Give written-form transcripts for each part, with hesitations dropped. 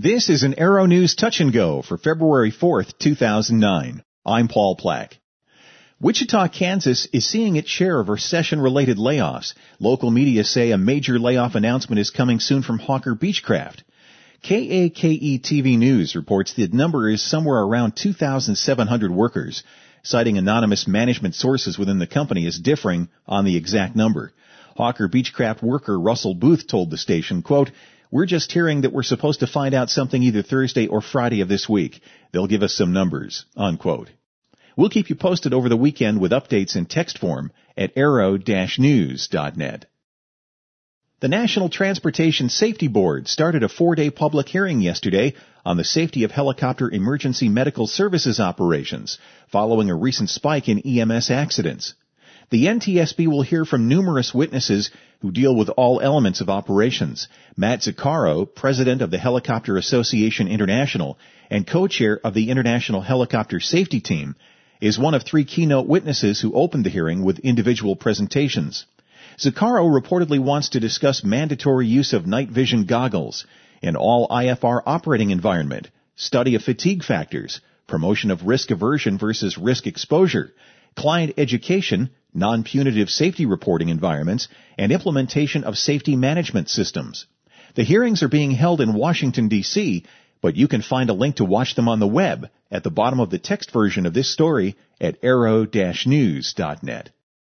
This is an Arrow News Touch and Go for February 4th, 2009. I'm Paul Plack. Wichita, Kansas is seeing its share of recession-related layoffs. Local media say a major layoff announcement is coming soon from Hawker Beechcraft. KAKE TV News reports the number is somewhere around 2,700 workers, citing anonymous management sources within the company as differing on the exact number. Hawker Beechcraft worker Russell Booth told the station, quote, "We're just hearing that we're supposed to find out something either Thursday or Friday of this week. They'll give us some numbers," unquote. We'll keep you posted over the weekend with updates in text form at arrow-news.net. The National Transportation Safety Board started a 4-day public hearing yesterday on the safety of helicopter emergency medical services operations following a recent spike in EMS accidents. The NTSB will hear from numerous witnesses who deal with all elements of operations. Matt Zuccaro, president of the Helicopter Association International and co-chair of the International Helicopter Safety Team, is one of 3 keynote witnesses who opened the hearing with individual presentations. Zuccaro reportedly wants to discuss mandatory use of night vision goggles in all IFR operating environment, study of fatigue factors, promotion of risk aversion versus risk exposure, client education, non-punitive safety reporting environments, and implementation of safety management systems. The hearings are being held in Washington, D.C., but you can find a link to watch them on the web at the bottom of the text version of this story at arrow-news.net.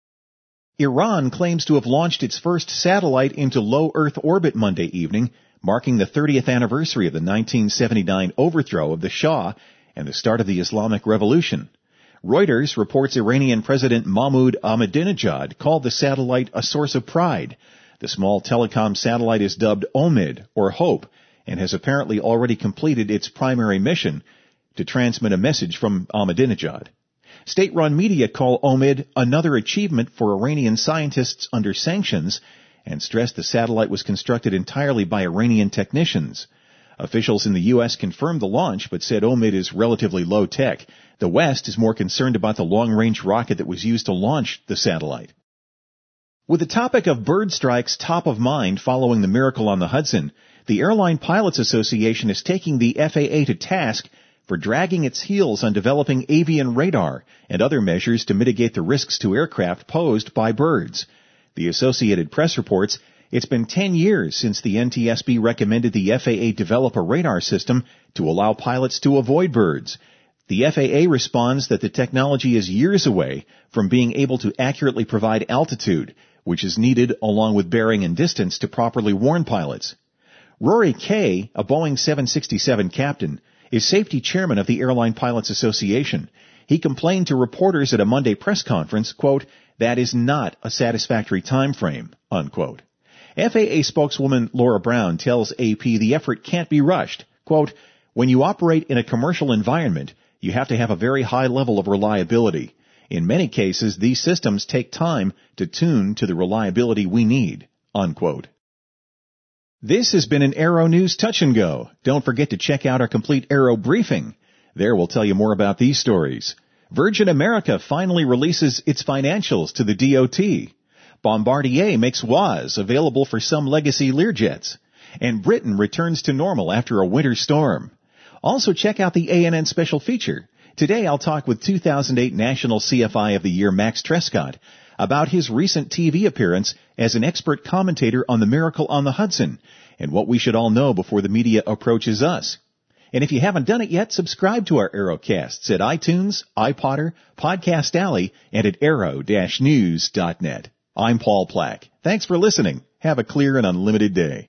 Iran claims to have launched its first satellite into low Earth orbit Monday evening, marking the 30th anniversary of the 1979 overthrow of the Shah and the start of the Islamic Revolution. Reuters reports Iranian President Mahmoud Ahmadinejad called the satellite a source of pride. The small telecom satellite is dubbed OMID, or Hope, and has apparently already completed its primary mission to transmit a message from Ahmadinejad. State-run media call OMID another achievement for Iranian scientists under sanctions and stress the satellite was constructed entirely by Iranian technicians. Officials in the U.S. confirmed the launch, but said OMID is relatively low-tech. The West is more concerned about the long-range rocket that was used to launch the satellite. With the topic of bird strikes top of mind following the miracle on the Hudson, the Airline Pilots Association is taking the FAA to task for dragging its heels on developing avian radar and other measures to mitigate the risks to aircraft posed by birds. The Associated Press reports it's been 10 years since the NTSB recommended the FAA develop a radar system to allow pilots to avoid birds. The FAA responds that the technology is years away from being able to accurately provide altitude, which is needed along with bearing and distance to properly warn pilots. Rory Kay, a Boeing 767 captain, is safety chairman of the Airline Pilots Association. He complained to reporters at a Monday press conference, quote, "That is not a satisfactory time frame," unquote. FAA spokeswoman Laura Brown tells AP the effort can't be rushed. Quote, "When you operate in a commercial environment, you have to have a very high level of reliability. In many cases, these systems take time to tune to the reliability we need," unquote. This has been an Arrow News Touch and Go. Don't forget to check out our complete Arrow briefing. There we'll tell you more about these stories. Virgin America finally releases its financials to the DOT. Bombardier makes WAAS available for some legacy Learjets. And Britain returns to normal after a winter storm. Also check out the ANN special feature. Today I'll talk with 2008 National CFI of the Year Max Trescott about his recent TV appearance as an expert commentator on the miracle on the Hudson and what we should all know before the media approaches us. And if you haven't done it yet, subscribe to our Arrowcasts at iTunes, iPodder, Podcast Alley, and at arrow-news.net. I'm Paul Plack. Thanks for listening. Have a clear and unlimited day.